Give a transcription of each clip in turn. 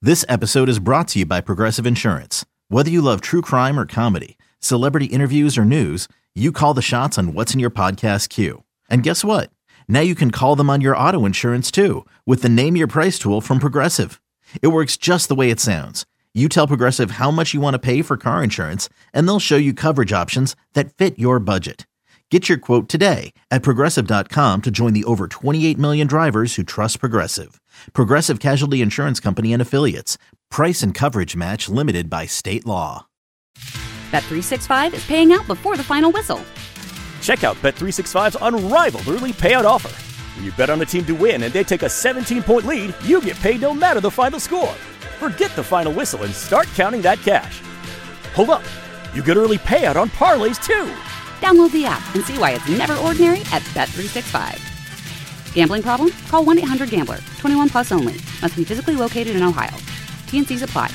This episode is brought to you by Progressive Insurance. Whether you love true crime or comedy, celebrity interviews or news, you call the shots on what's in your podcast queue. And guess what? Now you can call them on your auto insurance too with the Name Your Price tool from Progressive. It works just the way it sounds. You tell Progressive how much you want to pay for car insurance, and they'll show you coverage options that fit your budget. Get your quote today at Progressive.com to join the over 28 million drivers who trust Progressive. Progressive Casualty Insurance Company and Affiliates. Price and coverage match limited by state law. Bet365 is paying out before the final whistle. Check out Bet365's unrivaled early payout offer. When you bet on a team to win and they take a 17-point lead, you get paid no matter the final score. Forget the final whistle and start counting that cash. Hold up. You get early payout on parlays too. Download the app and see why it's never ordinary at Bet365. Gambling problem? Call 1-800-GAMBLER. 21 plus only. Must be physically located in Ohio. T&Cs apply.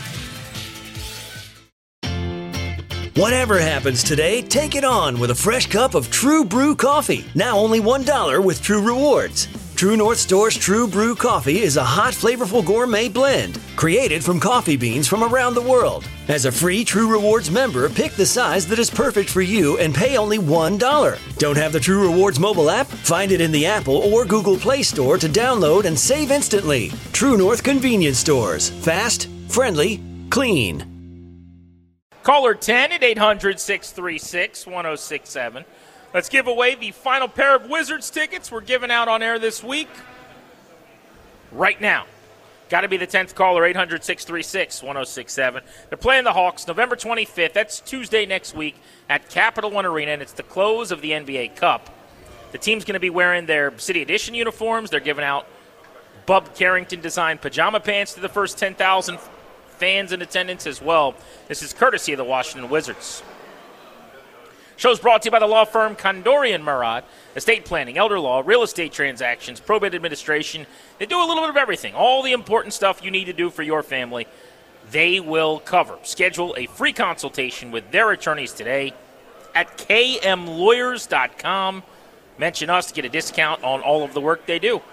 Whatever happens today, take it on with a fresh cup of True Brew coffee. Now only $1 with True Rewards. True North Store's True Brew coffee is a hot, flavorful gourmet blend created from coffee beans from around the world. As a free True Rewards member, pick the size that is perfect for you and pay only $1. Don't have the True Rewards mobile app? Find it in the Apple or Google Play Store to download and save instantly. True North Convenience Stores. Fast, friendly, clean. Caller 10 at 800-636-1067. Let's give away the final pair of Wizards tickets we're giving out on air this week. Right now. Got to be the 10th caller, 800-636-1067. They're playing the Hawks November 25th. That's Tuesday next week at Capital One Arena, and it's the close of the NBA Cup. The team's going to be wearing their City Edition uniforms. They're giving out Bub Carrington-designed pajama pants to the first 10,000 fans in attendance as well. This is courtesy of the Washington Wizards. Show's brought to you by the law firm Kondorian Murad. Estate planning, elder law, real estate transactions, probate administration. They do a little bit of everything. All the important stuff you need to do for your family, they will cover. Schedule a free consultation with their attorneys today at kmlawyers.com. Mention us to get a discount on all of the work they do.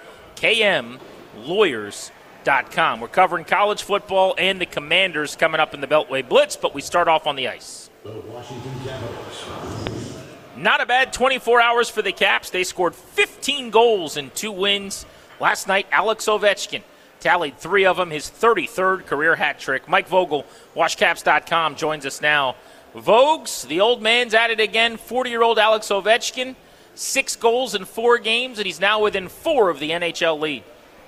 kmlawyers.com. We're covering college football and the Commanders coming up in the Beltway Blitz, but we start off on the ice. The Washington Capitals. Not a bad 24 hours for the Caps. They scored 15 goals in 2 wins. Last night, Alex Ovechkin tallied 3 of them, his 33rd career hat trick. Mike Vogel, washcaps.com, joins us now. Vogues, the old man's at it again. 40-year-old Alex Ovechkin, 6 goals in 4 games, and he's now within 4 of the NHL lead.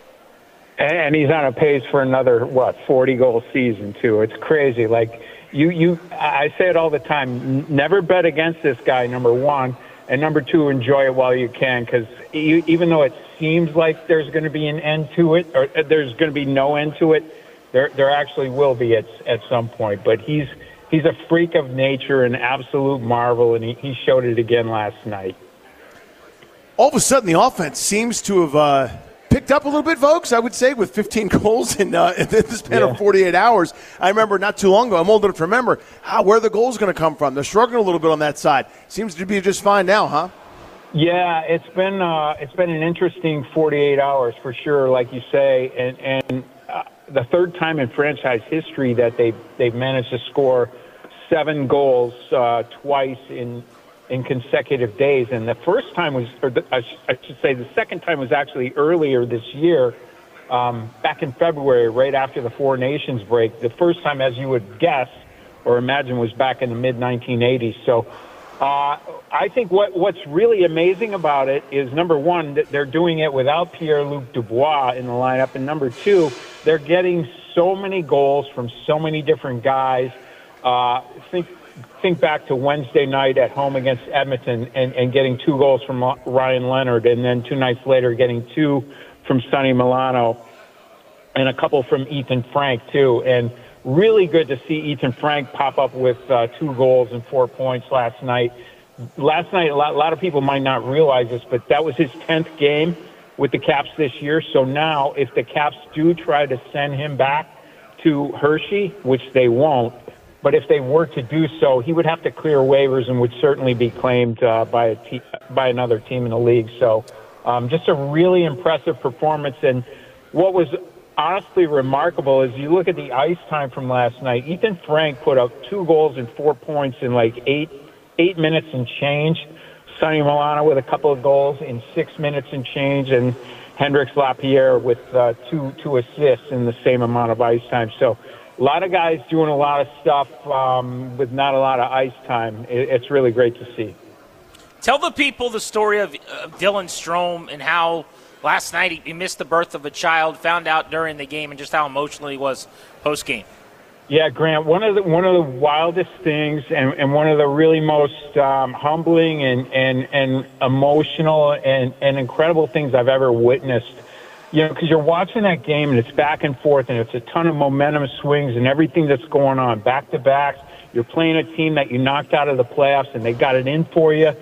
And he's on a pace for another, 40-goal season, too. It's crazy. Like, I say it all the time, never bet against this guy, number one, and number two, enjoy it while you can, because even though it seems like there's going to be an end to it, or there's going to be no end to it, there actually will be at some point. But he's a freak of nature, an absolute marvel, and he showed it again last night. All of a sudden, the offense seems to have picked up a little bit, folks, I would say, with 15 goals in the span of 48 hours. I remember not too long ago, I'm old enough to remember where the goal's going to come from. They're struggling a little bit on that side. Seems to be just fine now, huh? Yeah, it's been an interesting 48 hours for sure, like you say, and the third time in franchise history that they've managed to score 7 goals twice in consecutive days. And the first time was, I should say the second time was actually earlier this year, back in February, right after the Four Nations break. The first time, as you would guess or imagine, was back in the mid-1980s. So I think what's really amazing about it is, number one, that they're doing it without Pierre-Luc Dubois in the lineup, and number two, they're getting so many goals from so many different guys. Think back to Wednesday night at home against Edmonton and getting 2 goals from Ryan Leonard, and then 2 nights later getting 2 from Sonny Milano and a couple from Ethan Frank, too. And really good to see Ethan Frank pop up with 2 goals and 4 points last night. Last night, a lot of people might not realize this, but that was his 10th game with the Caps this year. So now if the Caps do try to send him back to Hershey, which they won't, but if they were to do so, he would have to clear waivers and would certainly be claimed by another team in the league. So just a really impressive performance. And what was honestly remarkable is you look at the ice time from last night. Ethan Frank put up 2 goals and 4 points in like eight minutes and change. Sonny Milano with a couple of goals in 6 minutes and change, and Hendrix Lapierre with two assists in the same amount of ice time. So a lot of guys doing a lot of stuff with not a lot of ice time. It's really great to see. Tell the people the story of Dylan Strome and how last night he missed the birth of a child, found out during the game, and just how emotional he was post-game. Yeah, Grant, one of the wildest things and one of the really most humbling and emotional and incredible things I've ever witnessed. You know, because you're watching that game and it's back and forth and it's a ton of momentum swings and everything that's going on, back-to-backs. You're playing a team that you knocked out of the playoffs and they got it in for you.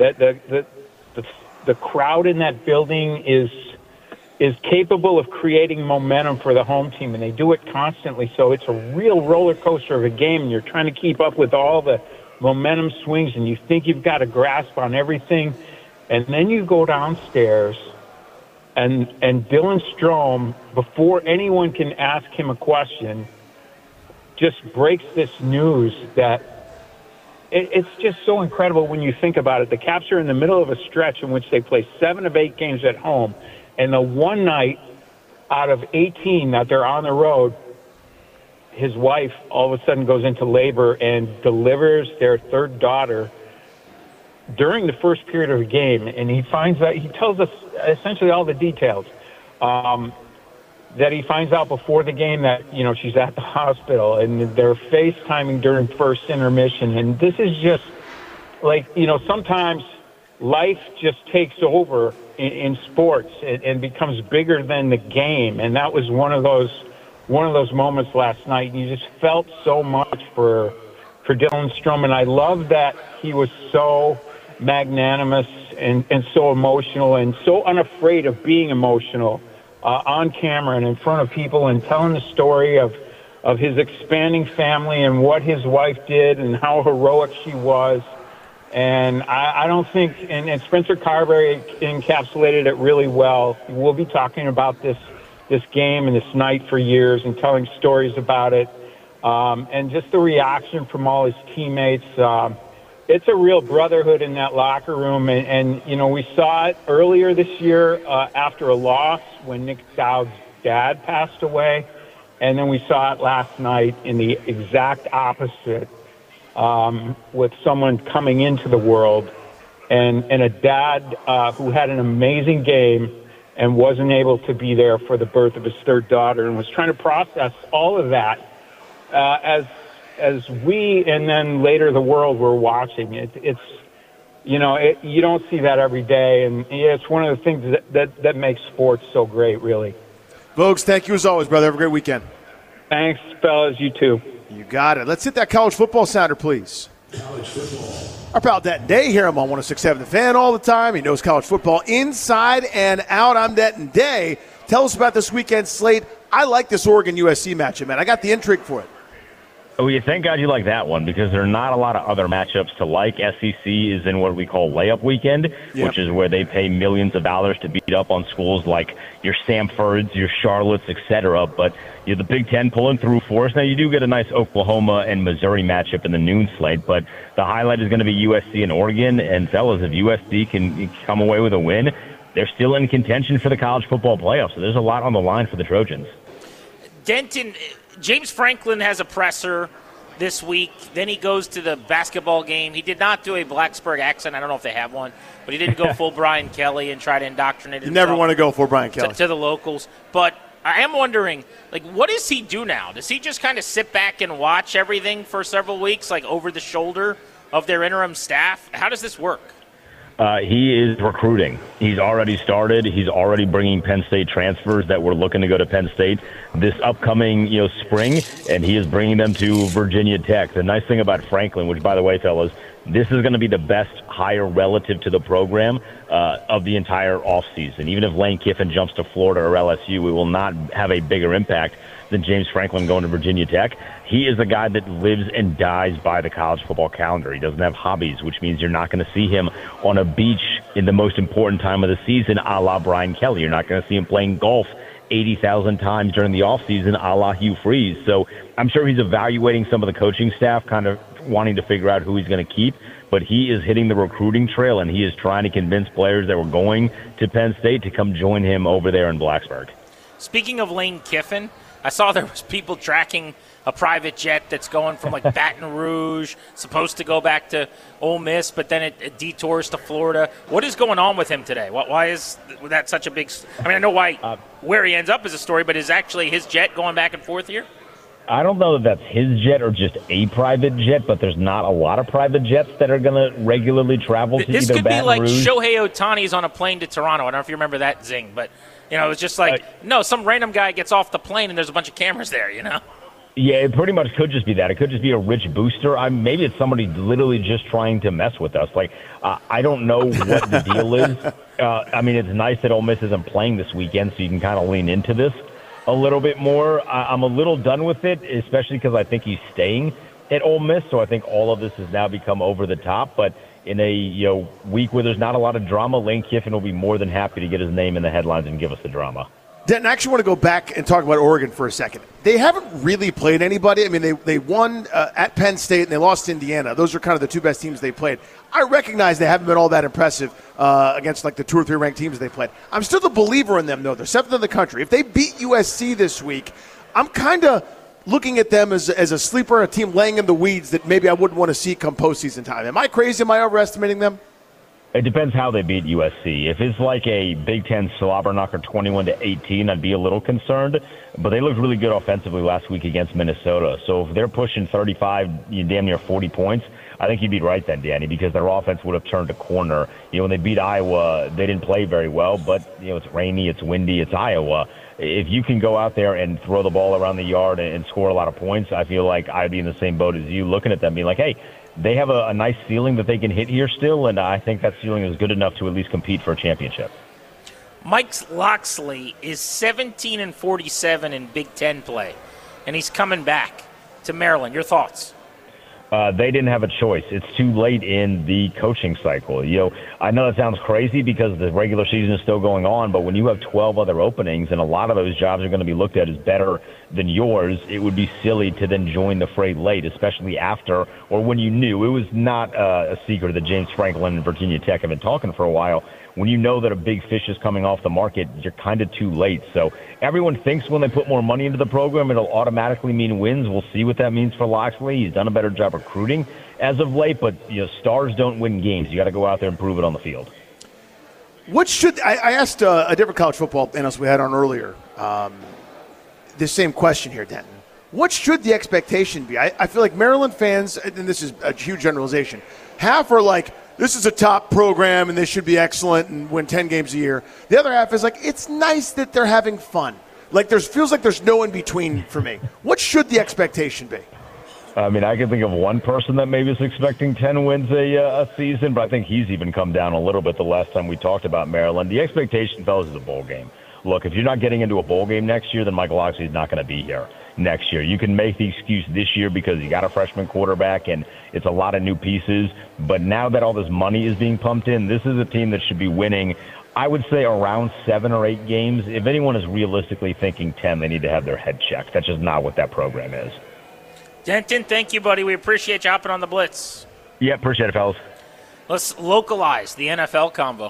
The crowd in that building is capable of creating momentum for the home team, and they do it constantly. So it's a real roller coaster of a game, and you're trying to keep up with all the momentum swings, and you think you've got a grasp on everything. And then you go downstairs, and Dylan Strome, before anyone can ask him a question, just breaks this news that it's just so incredible when you think about it. The Caps are in the middle of a stretch in which they play 7 of 8 games at home. And the one night out of 18 that they're on the road, his wife all of a sudden goes into labor and delivers their 3rd daughter during the first period of the game. And he finds out, he tells us essentially all the details, that he finds out before the game that, you know, she's at the hospital and they're FaceTiming during first intermission. And this is just like, you know, sometimes life just takes over in sports and becomes bigger than the game, and that was one of those moments last night. And you just felt so much for Dylan Strome, and I love that he was so magnanimous and so emotional and so unafraid of being emotional on camera and in front of people, and telling the story of his expanding family and what his wife did and how heroic she was. And I don't think, and Spencer Carberry encapsulated it really well. We'll be talking about this game and this night for years and telling stories about it. And just the reaction from all his teammates. It's a real brotherhood in that locker room. And you know, we saw it earlier this year after a loss when Nick Dowd's dad passed away. And then we saw it last night in the exact opposite. With someone coming into the world and a dad who had an amazing game and wasn't able to be there for the birth of his 3rd daughter, and was trying to process all of that as we and then later the world were watching. It's you know, you don't see that every day, and it's one of the things that makes sports so great, really. Vogues, thank you as always, brother. Have a great weekend. Thanks, fellas. You too. You got it. Let's hit that college football sounder, please. College football. Our pal Denton Day here. I'm on 106.7 The Fan all the time. He knows college football inside and out. I'm Denton Day. Tell us about this weekend slate. I like this Oregon-USC matchup, man. I got the intrigue for it. Oh, yeah, thank God you like that one, because there are not a lot of other matchups to like. SEC is in what we call layup weekend, which is where they pay millions of dollars to beat up on schools like your Samfords, your Charlottes, etc. But you're the Big Ten pulling through for us. Now, you do get a nice Oklahoma and Missouri matchup in the noon slate, but the highlight is going to be USC and Oregon. And, fellas, if USC can come away with a win, they're still in contention for the college football playoffs. So there's a lot on the line for the Trojans. Denton, James Franklin has a presser this week. Then he goes to the basketball game. He did not do a Blacksburg accent. I don't know if they have one, but he didn't go full Brian Kelly and try to indoctrinate himself. You never want to go full Brian Kelly. To the locals. But I am wondering, like, what does he do now? Does he just kind of sit back and watch everything for several weeks, like over the shoulder of their interim staff? How does this work? He is recruiting. He's already started. He's already bringing Penn State transfers that were looking to go to Penn State this upcoming, spring, and he is bringing them to Virginia Tech. The nice thing about Franklin, which, by the way, fellas, this is going to be the best hire relative to the program of the entire offseason. Even if Lane Kiffin jumps to Florida or LSU, we will not have a bigger impact than James Franklin going to Virginia Tech. He is a guy that lives and dies by the college football calendar. He doesn't have hobbies, which means you're not going to see him on a beach in the most important time of the season, a la Brian Kelly. You're not going to see him playing golf 80,000 times during the offseason, a la Hugh Freeze. So I'm sure he's evaluating some of the coaching staff, kind of wanting to figure out who he's going to keep. But he is hitting the recruiting trail, and he is trying to convince players that were going to Penn State to come join him over there in Blacksburg. Speaking of Lane Kiffin, I saw there was people tracking a private jet that's going from like Baton Rouge, supposed to go back to Ole Miss, but then it detours to Florida. What is going on with him today? Why is that such a big – I mean, I know where he ends up is a story, but is actually his jet going back and forth here? I don't know if that's his jet or just a private jet, but there's not a lot of private jets that are going to regularly travel to this either Baton Rouge. This could be like Shohei Ohtani's on a plane to Toronto. I don't know if you remember that zing, but, you know, it was just like, no, some random guy gets off the plane and there's a bunch of cameras there, you know? Yeah, it pretty much could just be that. It could just be a rich booster. Maybe it's somebody literally just trying to mess with us. Like, I don't know what the deal is. I mean, it's nice that Ole Miss isn't playing this weekend, so you can kind of lean into this a little bit more. I'm a little done with it, especially because I think he's staying at Ole Miss, so I think all of this has now become over the top. But in a week where there's not a lot of drama, Lane Kiffin will be more than happy to get his name in the headlines and give us the drama. Denton, I actually want to go back and talk about Oregon for a second. They haven't really played anybody. I mean, they won at Penn State and they lost to Indiana. Those are kind of the two best teams they played. I recognize they haven't been all that impressive against like the 2 or 3 ranked teams they played. I'm still the believer in them, though. They're 7th in the country. If they beat USC this week, I'm kind of looking at them as a sleeper, a team laying in the weeds that maybe I wouldn't want to see come postseason time. Am I crazy? Am I overestimating them? It depends how they beat USC. If it's like a Big Ten slobber knocker 21-18, I'd be a little concerned. But they looked really good offensively last week against Minnesota. So if they're pushing 35, damn near 40 points, I think you'd be right then, Danny, because their offense would have turned a corner. When they beat Iowa, they didn't play very well, but it's rainy, it's windy, it's Iowa. If you can go out there and throw the ball around the yard and score a lot of points, I feel like I'd be in the same boat as you, looking at them, being like, hey, they have a nice ceiling that they can hit here still, and I think that ceiling is good enough to at least compete for a championship. Mike Locksley is 17-47 in Big Ten play, and he's coming back to Maryland. Your thoughts? They didn't have a choice. It's too late in the coaching cycle. I know that sounds crazy because the regular season is still going on, but when you have 12 other openings and a lot of those jobs are going to be looked at as better than yours, it would be silly to then join the fray late, especially after or when you knew. It was not a secret that James Franklin and Virginia Tech have been talking for a while. When you know that a big fish is coming off the market, you're kind of too late. So everyone thinks when they put more money into the program, it'll automatically mean wins. We'll see what that means for Locksley. He's done a better job recruiting as of late, but stars don't win games. You got to go out there and prove it on the field. What should I asked a different college football analyst we had on earlier this same question here, Denton. What should the expectation be? I feel like Maryland fans, and this is a huge generalization, half are like, this is a top program and they should be excellent and win 10 games a year. The other half is like, it's nice that they're having fun. Like feels like there's no in between for me. What should the expectation be? I mean, I can think of one person that maybe is expecting 10 wins a season, but I think he's even come down a little bit the last time we talked about Maryland. The expectation, fellas, is a bowl game. Look, if you're not getting into a bowl game next year, then Michael Locksley's not going to be here next year. You can make the excuse this year because you got a freshman quarterback and it's a lot of new pieces. But now that all this money is being pumped in, this is a team that should be winning, I would say, around 7 or 8 games. If anyone is realistically thinking 10, they need to have their head checked. That's just not what that program is. Denton, thank you, buddy. We appreciate you hopping on the Blitz. Yeah, appreciate it, fellas. Let's localize the NFL combo.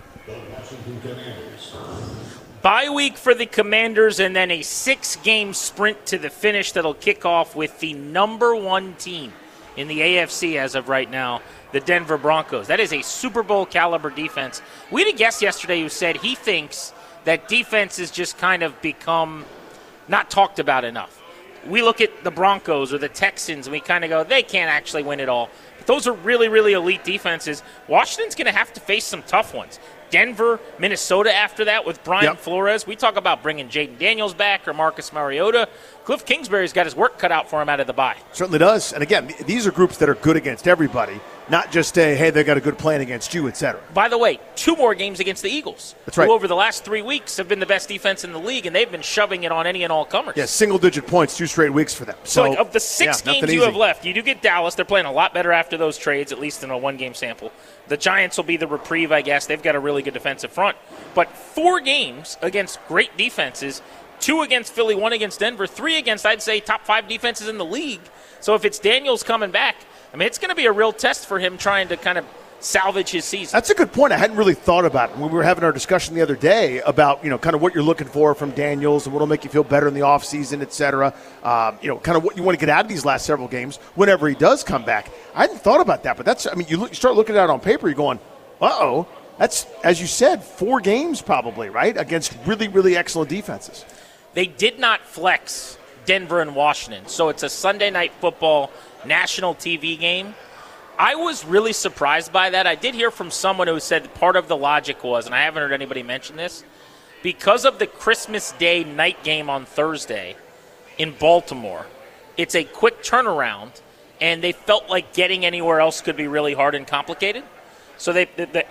Bye week for the Commanders, and then a 6-game sprint to the finish that'll kick off with the number 1 team in the AFC as of right now, the Denver Broncos. That is a Super Bowl caliber defense. We had a guest yesterday who said he thinks that defense has just kind of become not talked about enough. We look at the Broncos or the Texans and we kind of go, they can't actually win it all. But those are really, really elite defenses. Washington's going to have to face some tough ones. Denver, Minnesota after that with Brian Flores. We talk about bringing Jaden Daniels back or Marcus Mariota. Cliff Kingsbury's got his work cut out for him out of the bye. Certainly does. And again, these are groups that are good against everybody. not just a, hey, they got a good plan against you, et cetera. By the way, 2 more games against the Eagles. That's right. Who over the last 3 weeks have been the best defense in the league, and they've been shoving it on any and all comers. Yeah, single-digit points, 2 straight weeks for them. So like, of the 6 games you have left, you do get Dallas. They're playing a lot better after those trades, at least in a 1-game sample. The Giants will be the reprieve, I guess. They've got a really good defensive front. But 4 games against great defenses, 2 against Philly, 1 against Denver, 3 against, I'd say, top 5 defenses in the league. So if it's Daniels coming back, I mean, it's going to be a real test for him trying to kind of salvage his season. That's a good point. I hadn't really thought about it when we were having our discussion the other day about, kind of what you're looking for from Daniels and what will make you feel better in the offseason, et cetera. Kind of what you want to get out of these last several games whenever he does come back. I hadn't thought about that, but you start looking at it on paper, you're going, uh-oh. That's, as you said, 4 games probably, right, against really, really excellent defenses. They did not flex Denver and Washington, so it's a Sunday Night Football national TV game. I was really surprised by that. I did hear from someone who said part of the logic was, and I haven't heard anybody mention this, because of the Christmas Day night game on Thursday in Baltimore, it's a quick turnaround, and they felt like getting anywhere else could be really hard and complicated. So the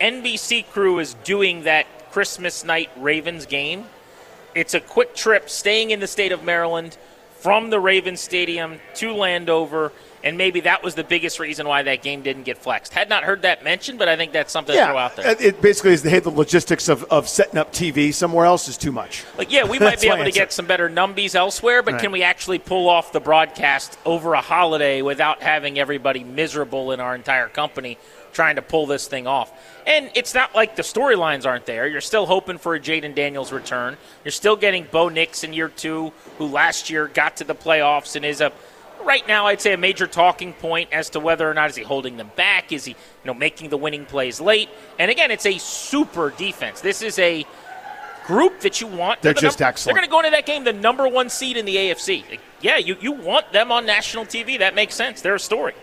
NBC crew is doing that Christmas night Ravens game. It's a quick trip, staying in the state of Maryland, from the Ravens Stadium to Landover, and maybe that was the biggest reason why that game didn't get flexed. Had not heard that mentioned, but I think that's something to throw out there. It basically is the logistics of setting up TV somewhere else is too much. We might be able to get some better numbies elsewhere, but can we actually pull off the broadcast over a holiday without having everybody miserable in our entire company trying to pull this thing off? And it's not like the storylines aren't there. You're still hoping for a Jaden Daniels return. You're still getting Bo Nix in year 2, who last year got to the playoffs and is right now I'd say a major talking point as to whether or not is he holding them back. Is he making the winning plays late? And again, it's a super defense. This is a group that you want. They're just excellent. They're going to go into that game the number 1 seed in the AFC. You want them on national TV. That makes sense. They're a story.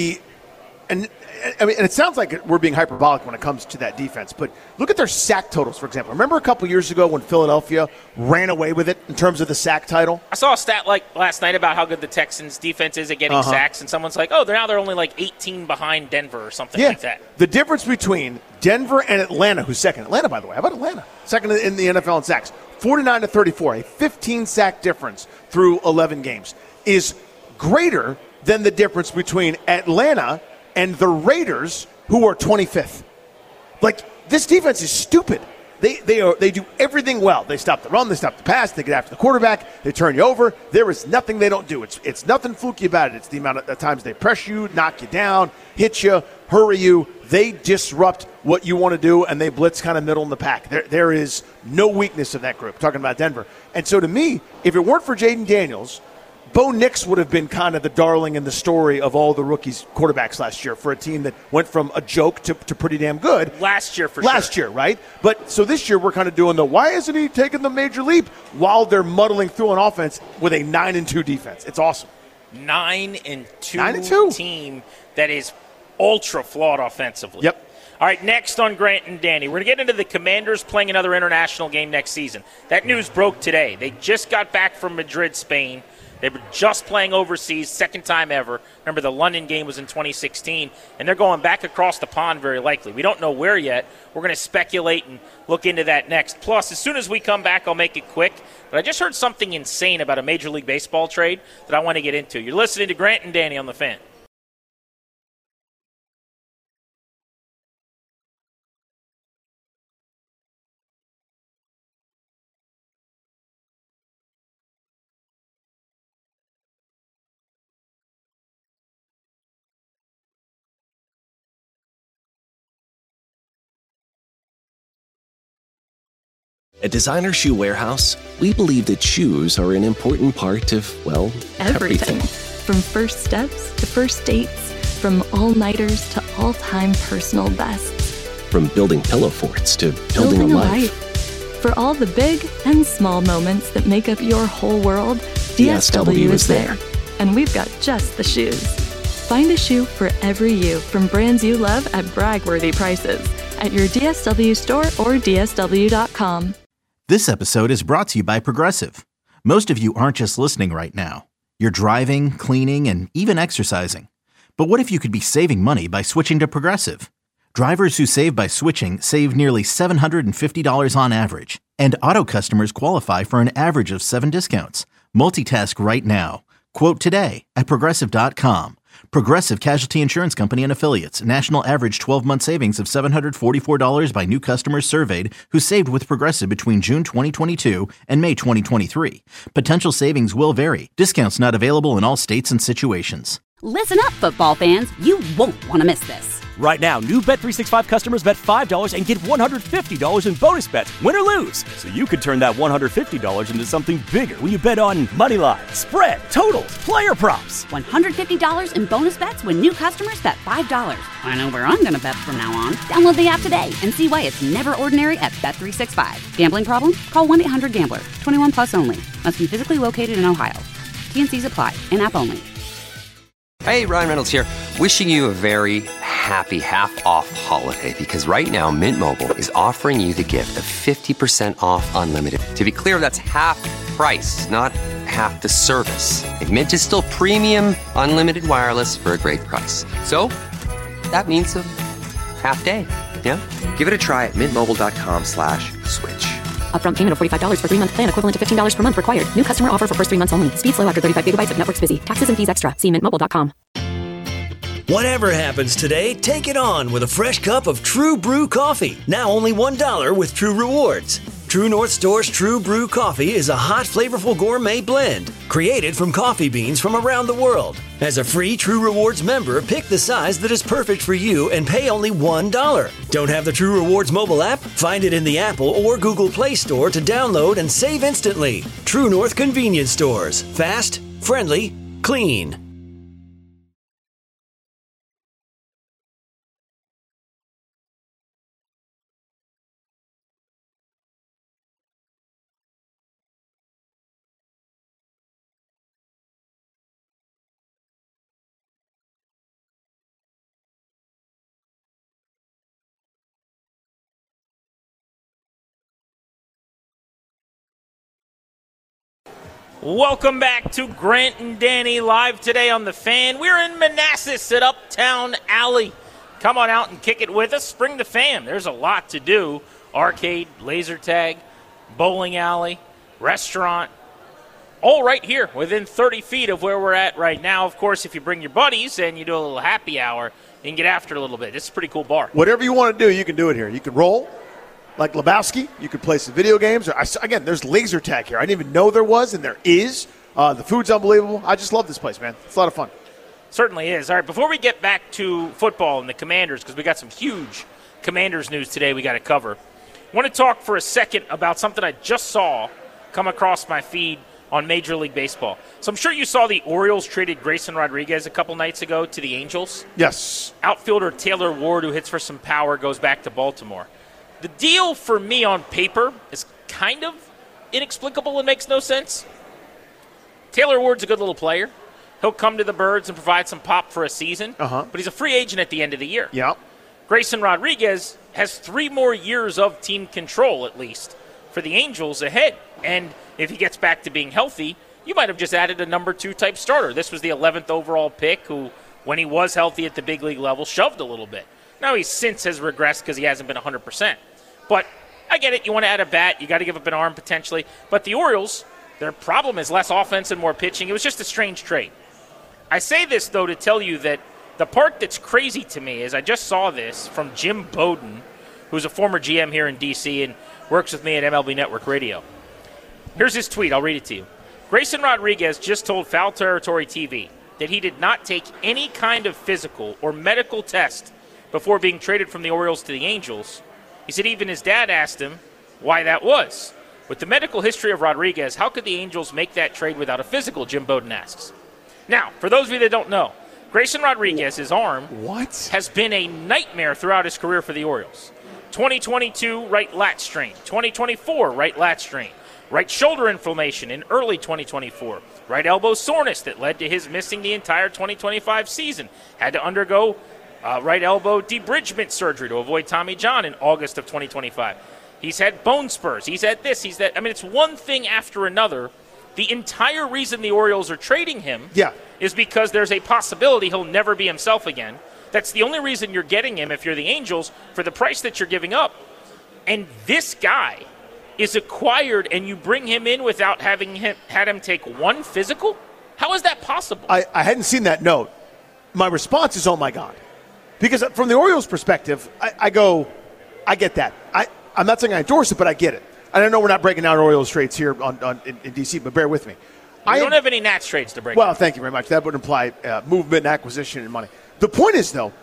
And it sounds like we're being hyperbolic when it comes to that defense, but look at their sack totals, for example. Remember a couple years ago when Philadelphia ran away with it in terms of the sack title? I saw a stat last night about how good the Texans' defense is at getting sacks, and someone's like, they're only 18 behind Denver or something like that. The difference between Denver and Atlanta, who's second. Atlanta, by the way. How about Atlanta? Second in the NFL in sacks. 49-34, a 15-sack difference through 11 games, is greater than the difference between Atlanta and the Raiders, who are 25th. This defense is stupid. They do everything well. They stop the run, they stop the pass, they get after the quarterback, they turn you over. There is nothing they don't do. It's nothing fluky about it. It's the amount of times they press you, knock you down, hit you, hurry you. They disrupt what you want to do, and they blitz kind of middle in the pack. There is no weakness in that group, talking about Denver. And so to me, if it weren't for Jaden Daniels, Bo Nix would have been kind of the darling in the story of all the rookies quarterbacks last year for a team that went from a joke to pretty damn good. Last year, right? But so this year we're kind of doing why isn't he taking the major leap while they're muddling through an offense with a 9-2 defense? It's awesome. 9-2 team that is ultra flawed offensively. Yep. All right, next on Grant and Danny, we're going to get into the Commanders playing another international game next season. That news broke today. They just got back from Madrid, Spain. They were just playing overseas, second time ever. Remember, the London game was in 2016, and they're going back across the pond very likely. We don't know where yet. We're going to speculate and look into that next. Plus, as soon as we come back, I'll make it quick. But I just heard something insane about a Major League Baseball trade that I want to get into. You're listening to Grant and Danny on The Fan. At Designer Shoe Warehouse, we believe that shoes are an important part of, well, everything. From first steps to first dates, from all-nighters to all-time personal bests. From building pillow forts to building a life. For all the big and small moments that make up your whole world, DSW is there. And we've got just the shoes. Find a shoe for every you from brands you love at brag-worthy prices at your DSW store or DSW.com. This episode is brought to you by Progressive. Most of you aren't just listening right now. You're driving, cleaning, and even exercising. But what if you could be saving money by switching to Progressive? Drivers who save by switching save nearly $750 on average, and auto customers qualify for an average of 7 discounts. Multitask right now. Quote today at Progressive.com. Progressive Casualty Insurance Company and Affiliates. National average 12-month savings of $744 by new customers surveyed who saved with Progressive between June 2022 and May 2023. Potential savings will vary. Discounts not available in all states and situations. Listen up, football fans. You won't want to miss this. Right now, new Bet365 customers bet $5 and get $150 in bonus bets, win or lose. So you could turn that $150 into something bigger when you bet on money line, spread, totals, player props. $150 in bonus bets when new customers bet $5. I know where I'm going to bet from now on. Download the app today and see why it's never ordinary at Bet365. Gambling problem? Call 1-800-GAMBLER. 21 plus only. Must be physically located in Ohio. T&Cs apply. In-app only. Hey, Ryan Reynolds here. Wishing you a very happy half-off holiday because right now Mint Mobile is offering you the gift of 50% off unlimited. To be clear, that's half price, not half the service. And Mint is still premium unlimited wireless for a great price. So that means a half day, yeah? Give it a try at mintmobile.com/switch. Upfront payment of $45 for 3-month plan equivalent to $15 per month required. New customer offer for first 3 months only. Speed slow after 35 gigabytes if network's busy. Taxes and fees extra. See mintmobile.com. Whatever happens today, take it on with a fresh cup of True Brew coffee. Now only $1 with True Rewards. True North Store's True Brew coffee is a hot, flavorful gourmet blend created from coffee beans from around the world. As a free True Rewards member, pick the size that is perfect for you and pay only $1. Don't have the True Rewards mobile app? Find it in the Apple or Google Play Store to download and save instantly. True North Convenience Stores. Fast, friendly, clean. Welcome back to Grant and Danny live today on The Fan. We're in Manassas at Uptown Alley. Come on out and kick it with us. Bring the fam. There's a lot to do. Arcade, laser tag, bowling alley, restaurant, all right here within 30 feet of where we're at right now. Of course, if you bring your buddies and you do a little happy hour, you can get after it a little bit. This is a pretty cool bar. Whatever you want to do, you can do it here. You can roll like Lebowski. You could play some video games. Again, there's laser tag here. I didn't even know there was, and there is. The food's unbelievable. I just love this place, man. It's a lot of fun. Certainly is. All right, before we get back to football and the Commanders, because we got some huge Commanders news today we got to cover, I want to talk for a second about something I just saw come across my feed on Major League Baseball. So I'm sure you saw the Orioles traded Grayson Rodriguez a couple nights ago to the Angels. Yes. Outfielder Taylor Ward, who hits for some power, goes back to Baltimore. The deal for me on paper is kind of inexplicable and makes no sense. Taylor Ward's a good little player. He'll come to the Birds and provide some pop for a season, but he's a free agent at the end of the year. Yep. Grayson Rodriguez has 3 more years of team control, at least, for the Angels ahead. And if he gets back to being healthy, you might have just added a number 2 type starter. This was the 11th overall pick who, when he was healthy at the big league level, shoved a little bit. Now he since has regressed because he hasn't been 100%. But I get it. You want to add a bat. You got to give up an arm potentially. But the Orioles, their problem is less offense and more pitching. It was just a strange trade. I say this, though, to tell you that the part that's crazy to me is I just saw this from Jim Bowden, who's a former GM here in D.C. and works with me at MLB Network Radio. Here's his tweet. I'll read it to you. Grayson Rodriguez just told Foul Territory TV that he did not take any kind of physical or medical test before being traded from the Orioles to the Angels. He said even his dad asked him why that was. With the medical history of Rodriguez, how could the Angels make that trade without a physical, Jim Bowden asks. Now, for those of you that don't know, Grayson Rodriguez, his arm, has been a nightmare throughout his career for the Orioles. 2022, right lat strain. 2024, right lat strain. Right shoulder inflammation in early 2024. Right elbow soreness that led to his missing the entire 2025 season. Had to undergo right elbow debridgement surgery to avoid Tommy John in August of 2025. He's had bone spurs. He's had this. He's that. I mean, it's one thing after another The entire reason the Orioles are trading him Yeah. is because there's a possibility he'll never be himself again. That's the only reason you're getting him if you're the Angels for the price that you're giving up. And this guy is acquired and you bring him in without having had him take one physical? How is that possible? I hadn't seen that note. My response is, oh, my God. Because from the Orioles' perspective, I get that. I'm not saying I endorse it, but I get it. And I know we're not breaking down Orioles trades here in D.C., but bear with me. We don't have any Nats trades to break Well, down. thank you very much. That would imply movement, acquisition, and money. The point is, though,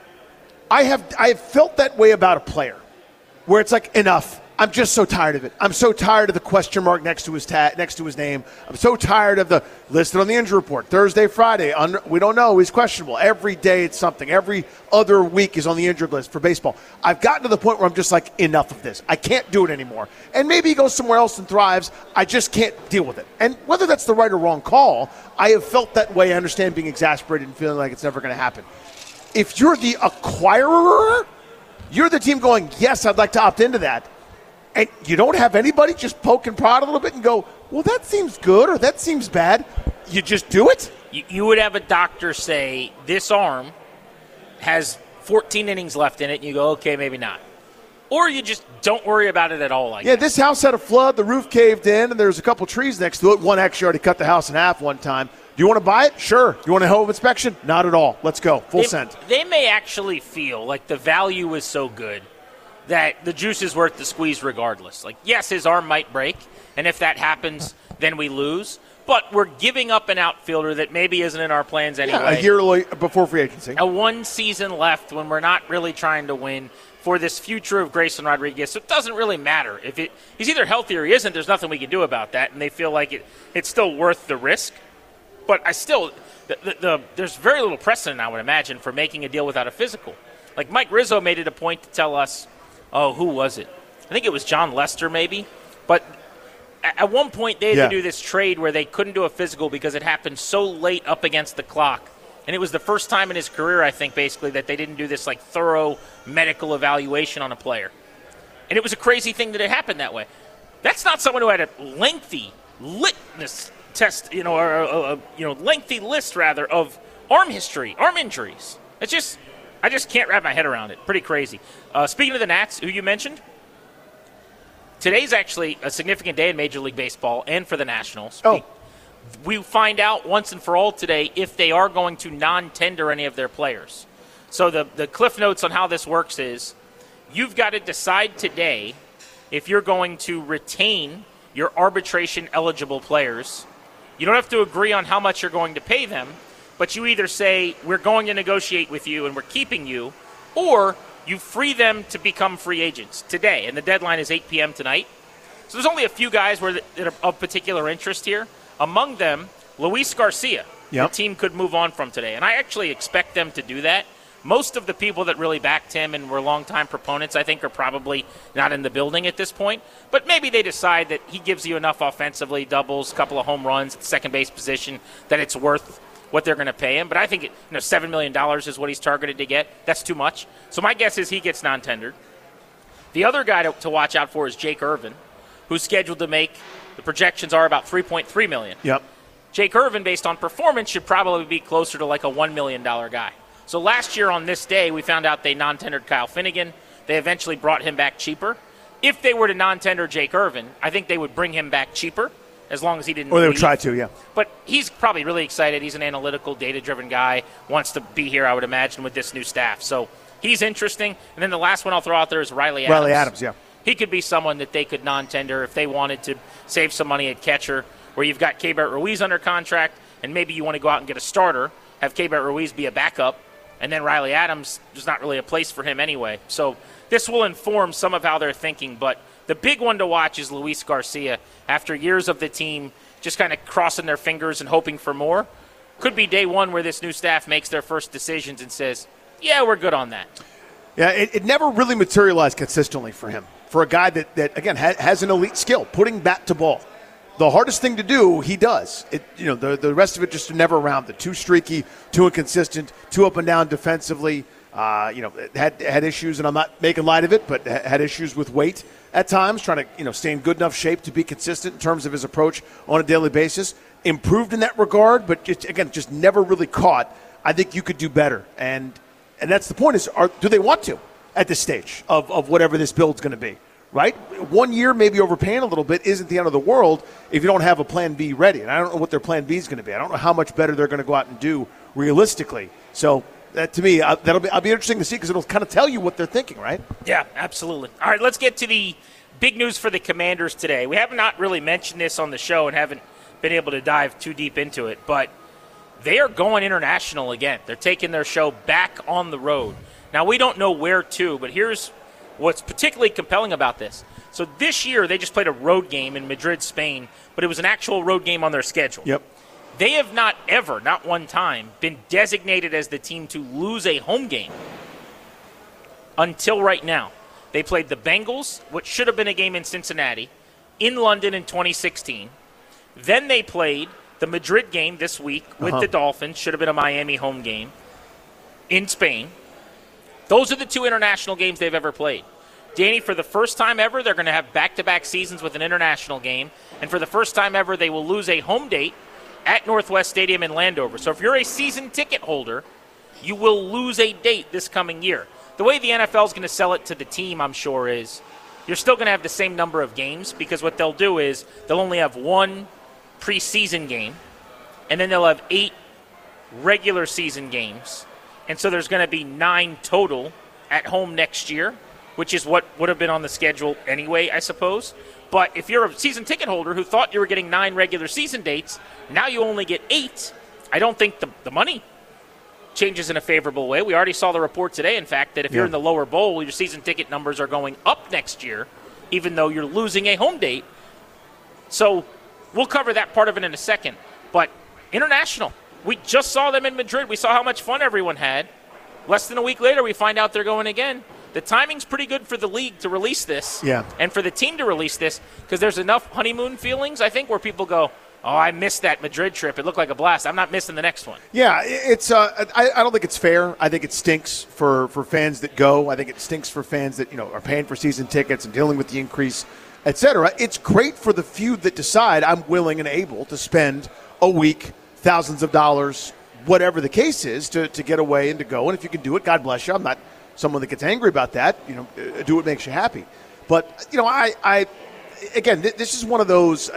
I have felt that way about a player where it's like, enough. I'm just so tired of it. I'm so tired of the question mark next to his name. I'm so tired of the listed on the injury report. Thursday, Friday, we don't know. He's questionable. Every day it's something. Every other week is on the injured list for baseball. I've gotten to the point where I'm just like, enough of this. I can't do it anymore. And maybe he goes somewhere else and thrives. I just can't deal with it. And whether that's the right or wrong call, I have felt that way. I understand being exasperated and feeling like it's never going to happen. If you're the acquirer, you're the team going, yes, I'd like to opt into that. And you don't have anybody just poke and prod a little bit and go, well, that seems good or that seems bad. You just do it? You would have a doctor say, this arm has 14 innings left in it, and you go, okay, maybe not. Or you just don't worry about it at all. This house had a flood, the roof caved in, and there's a couple trees next to it. One actually already cut the house in half one time. Do you want to buy it? Sure. You want a home inspection? Not at all. Let's go. Full send. They may actually feel like the value is so good that the juice is worth the squeeze regardless. Like, yes, his arm might break, and if that happens, then we lose. But we're giving up an outfielder that maybe isn't in our plans anyway. Yeah, a year before free agency. One season left when we're not really trying to win for this future of Grayson Rodriguez. So it doesn't really matter. He's either healthy or he isn't, there's nothing we can do about that, and they feel like it's still worth the risk. But there's very little precedent, I would imagine, for making a deal without a physical. Like Mike Rizzo made it a point to tell us, who was it? I think it was John Lester maybe. But at one point they had to do this trade where they couldn't do a physical because it happened so late up against the clock. And it was the first time in his career, I think, basically, that they didn't do this like thorough medical evaluation on a player. And it was a crazy thing that it happened that way. That's not someone who had a lengthy litmus test, lengthy list, rather, of arm history, arm injuries. I just can't wrap my head around it. Pretty crazy. Speaking of the Nats, who you mentioned, today's actually a significant day in Major League Baseball and for the Nationals. We find out once and for all today if they are going to non-tender any of their players. So the cliff notes on how this works is you've got to decide today if you're going to retain your arbitration-eligible players. You don't have to agree on how much you're going to pay them, but you either say, we're going to negotiate with you and we're keeping you, or you free them to become free agents today. And the deadline is 8 p.m. tonight. So there's only a few guys that are of particular interest here. Among them, Luis Garcia, the team could move on from today. And I actually expect them to do that. Most of the people that really backed him and were longtime proponents, I think, are probably not in the building at this point. But maybe they decide that he gives you enough offensively, doubles, a couple of home runs at the second base position, that it's worth what they're going to pay him. But I think $7 million is what he's targeted to get. That's too much. So my guess is he gets non-tendered. The other guy to watch out for is Jake Irvin, who's scheduled to make, the projections are about $3.3 million. Yep. Jake Irvin, based on performance, should probably be closer to like a $1 million guy. So last year on this day, we found out they non-tendered Kyle Finnegan. They eventually brought him back cheaper. If they were to non-tender Jake Irvin, I think they would bring him back cheaper, as long as he didn't Or they would leave. try to, yeah. But he's probably really excited. He's an analytical, data-driven guy, wants to be here, I would imagine, with this new staff. So he's interesting. And then the last one I'll throw out there is Riley Adams. Riley Adams, yeah. He could be someone that they could non-tender if they wanted to save some money at catcher, where you've got Keibert Ruiz under contract, and maybe you want to go out and get a starter, have Keibert Ruiz be a backup, and then Riley Adams, there's not really a place for him anyway. So this will inform some of how they're thinking. But the big one to watch is Luis Garcia. After years of the team just kind of crossing their fingers and hoping for more, could be day one where this new staff makes their first decisions and says, yeah, we're good on that. Yeah, it never really materialized consistently for him. For a guy that again, has an elite skill, putting bat to ball. The hardest thing to do, he does. The rest of it just never rounded. Too streaky, too inconsistent, too up and down defensively. Had issues, and I'm not making light of it, but had issues with weight at times, trying to stay in good enough shape to be consistent in terms of his approach on a daily basis. Improved in that regard, but just never really caught. I think you could do better, and that's the point. Do they want to at this stage of whatever this build's going to be? Right? 1 year, maybe overpaying a little bit isn't the end of the world if you don't have a plan B ready. And I don't know what their plan B is going to be. I don't know how much better they're going to go out and do realistically. So that, to me, I'll be interesting to see because it'll kind of tell you what they're thinking, right? Yeah, absolutely. All right, let's get to the big news for the Commanders today. We have not really mentioned this on the show and haven't been able to dive too deep into it, but they are going international again. They're taking their show back on the road. Now, we don't know where to, but here's what's particularly compelling about this. So this year, they just played a road game in Madrid, Spain, but it was an actual road game on their schedule. Yep. They have not ever, not one time, been designated as the team to lose a home game until right now. They played the Bengals, which should have been a game in Cincinnati, in London in 2016. Then they played the Madrid game this week with the Dolphins, should have been a Miami home game, in Spain. Those are the two international games they've ever played. Danny, for the first time ever, they're going to have back-to-back seasons with an international game. And for the first time ever, they will lose a home date at Northwest Stadium in Landover. So if you're a season ticket holder, you will lose a date this coming year. The way the NFL is going to sell it to the team, I'm sure, is you're still going to have the same number of games because what they'll do is they'll only have one preseason game, and then they'll have 8 regular season games. And so there's going to be 9 total at home next year, which is what would have been on the schedule anyway, I suppose. But if you're a season ticket holder who thought you were getting 9 regular season dates, now you only get 8. I don't think the money changes in a favorable way. We already saw the report today, in fact, that if you're in the lower bowl, your season ticket numbers are going up next year, even though you're losing a home date. So we'll cover that part of it in a second. But international. We just saw them in Madrid. We saw how much fun everyone had. Less than a week later, we find out they're going again. The timing's pretty good for the league to release this and for the team to release this because there's enough honeymoon feelings, I think, where people go, oh, I missed that Madrid trip. It looked like a blast. I'm not missing the next one. Yeah, it's. I don't think it's fair. I think it stinks for fans that go. I think it stinks for fans that are paying for season tickets and dealing with the increase, et cetera. It's great for the few that decide I'm willing and able to spend a week, thousands of dollars, whatever the case is, to get away and to go. And if you can do it, God bless you. I'm not someone that gets angry about that. Do what makes you happy. But, again, this is one of those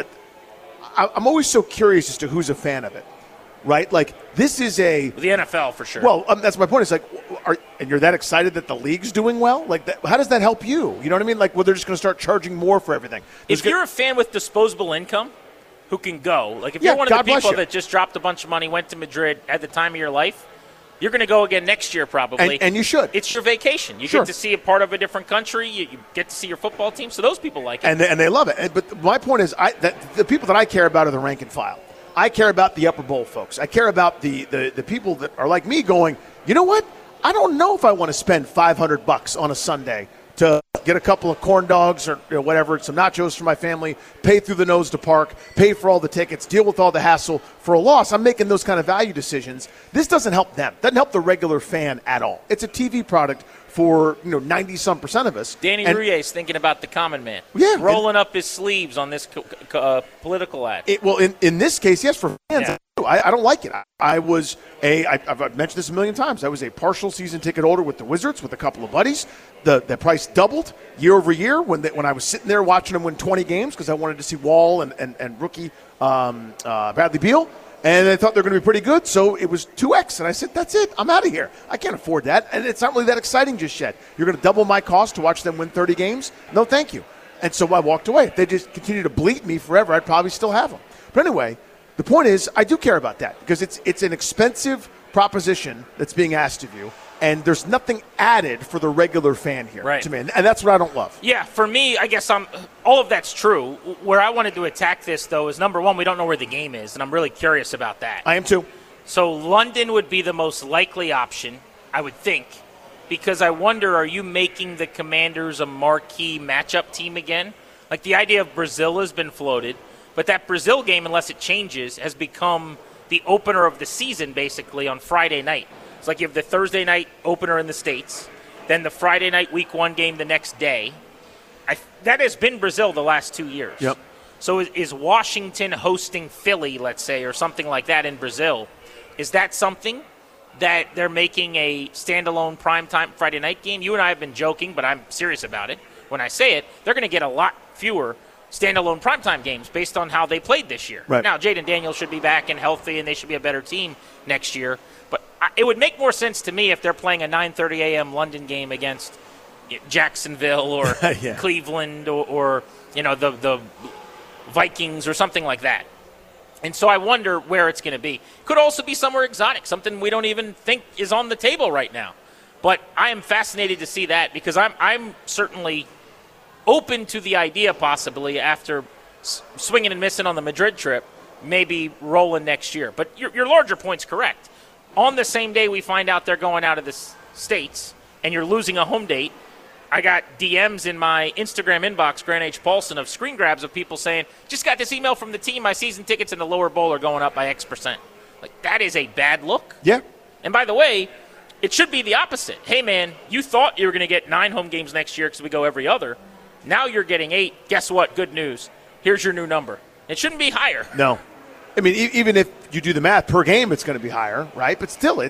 I'm always so curious as to who's a fan of it, right? Like, this is the NFL for sure. Well, that's my point. It's like, and you're that excited that the league's doing well? Like, how does that help you? You know what I mean? Like, they're just going to start charging more for everything. If you're a fan with disposable income who can go, like if you're one of the people that just dropped a bunch of money, went to Madrid at the time of your life, you're going to go again next year probably. And you should. It's your vacation. You get to see a part of a different country. You get to see your football team. So those people like it. And they love it. But my point is the people that I care about are the rank and file. I care about the upper bowl folks. I care about the people that are like me going, you know what? I don't know if I want to spend $500 on a Sunday to get a couple of corn dogs or whatever, some nachos for my family, pay through the nose to park, pay for all the tickets, deal with all the hassle for a loss. I'm making those kind of value decisions. This doesn't help them. Doesn't help the regular fan at all. It's a TV product for 90-some% of us. Danny Ruiz thinking about the common man. Yeah, rolling up his sleeves on this political ad. In this case, yes, for fans. Yeah. I don't like it. I've mentioned this a million times. I was a partial season ticket holder with the Wizards with a couple of buddies. The price doubled year over year when I was sitting there watching them win 20 games because I wanted to see Wall and rookie Bradley Beal. And I thought they were going to be pretty good, so it was 2X. And I said, that's it. I'm out of here. I can't afford that. And it's not really that exciting just yet. You're going to double my cost to watch them win 30 games? No, thank you. And so I walked away. If they just continue to bleat me forever, I'd probably still have them. But anyway, the point is I do care about that because it's an expensive proposition that's being asked of you. And there's nothing added for the regular fan here to me. And that's what I don't love. Yeah, for me, I guess all of that's true. Where I wanted to attack this, though, is number one, we don't know where the game is, and I'm really curious about that. I am, too. So London would be the most likely option, I would think, because I wonder, are you making the Commanders a marquee matchup team again? Like, the idea of Brazil has been floated, but that Brazil game, unless it changes, has become the opener of the season, basically, on Friday night. It's like you have the Thursday night opener in the States, then the Friday night week 1 game the next day. That has been Brazil the last 2 years. Yep. So is Washington hosting Philly, let's say, or something like that in Brazil? Is that something that they're making a standalone primetime Friday night game? You and I have been joking, but I'm serious about it. When I say it, they're going to get a lot fewer standalone primetime games based on how they played this year. Right. Now, Jaden Daniels should be back and healthy, and they should be a better team next year. But it would make more sense to me if they're playing a 9:30 a.m. London game against Jacksonville or Cleveland or the Vikings or something like that. And so I wonder where it's going to be. Could also be somewhere exotic, something we don't even think is on the table right now. But I am fascinated to see that because I'm certainly open to the idea possibly after swinging and missing on the Madrid trip, maybe rolling next year. But your larger point's correct. On the same day we find out they're going out of the States and you're losing a home date, I got DMs in my Instagram inbox, Grant H. Paulson, of screen grabs of people saying, just got this email from the team, my season tickets in the lower bowl are going up by X%. Like, that is a bad look. Yeah. And by the way, it should be the opposite. Hey, man, you thought you were going to get 9 home games next year because we go every other. Now you're getting 8. Guess what? Good news. Here's your new number. It shouldn't be higher. No. I mean, even if you do the math per game, it's going to be higher, right? But still,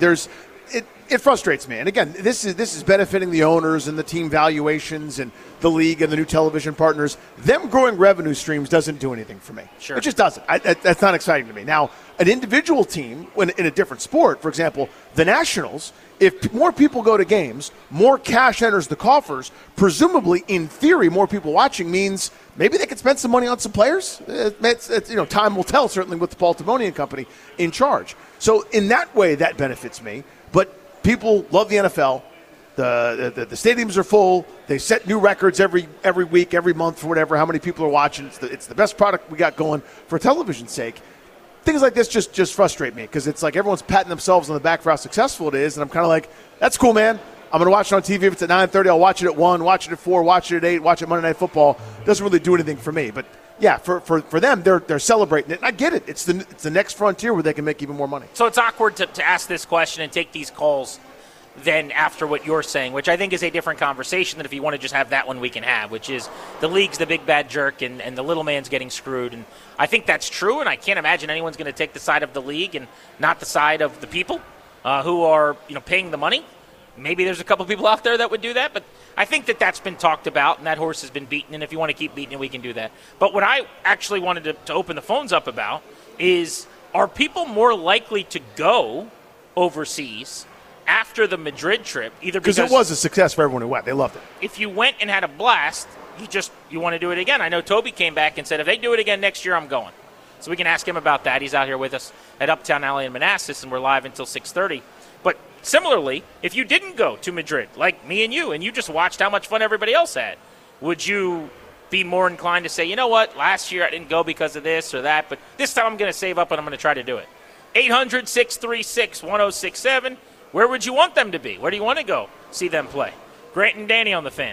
it frustrates me. And again, this is benefiting the owners and the team valuations and the league and the new television partners. Them growing revenue streams doesn't do anything for me. Sure. It just doesn't. That's not exciting to me. Now, an individual team in a different sport, for example, the Nationals, if more people go to games, more cash enters the coffers, presumably, in theory, more people watching means maybe they could spend some money on some players. Time will tell, certainly with the Paul Timonian company in charge. So in that way, that benefits me. But people love the NFL. The stadiums are full. They set new records every week, every month, for whatever, how many people are watching. It's the best product we got going for television's sake. Things like this just frustrate me because it's like everyone's patting themselves on the back for how successful it is, and I'm kind of like, that's cool, man. I'm going to watch it on TV. If it's at 9:30, I'll watch it at 1, watch it at 4, watch it at 8, watch it Monday Night Football. It doesn't really do anything for me. But, yeah, for them, they're celebrating it. And I get it. It's the next frontier where they can make even more money. So it's awkward to ask this question and take these calls then after what you're saying, which I think is a different conversation than if you want to just have that one we can have, which is the league's the big bad jerk and the little man's getting screwed. And I think that's true, and I can't imagine anyone's going to take the side of the league and not the side of the people who are paying the money. Maybe there's a couple people out there that would do that, but I think that's been talked about, and that horse has been beaten, and if you want to keep beating it, we can do that. But what I actually wanted to open the phones up about is, are people more likely to go overseas after the Madrid trip, either because it was a success for everyone who went. They loved it. If you went and had a blast, you want to do it again. I know Toby came back and said, if they do it again next year, I'm going. So we can ask him about that. He's out here with us at Uptown Alley in Manassas, and we're live until 6:30. But similarly, if you didn't go to Madrid, like me and you just watched how much fun everybody else had, would you be more inclined to say, you know what, last year I didn't go because of this or that, but this time I'm going to save up and I'm going to try to do it? 800-636-1067. Where would you want them to be? Where do you want to go see them play? Grant and Danny on the Fan.